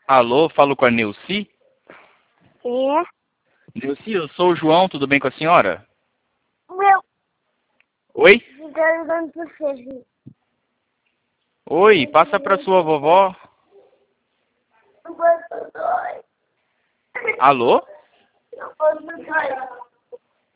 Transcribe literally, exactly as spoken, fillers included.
Alô, falo com a Neuci? É? Neuci, eu sou o João, tudo bem com a senhora? Meu, Oi? tá ligando pro serviço. Oi, passa pra sua vovó. Não posso dois. Alô? Não posso dois.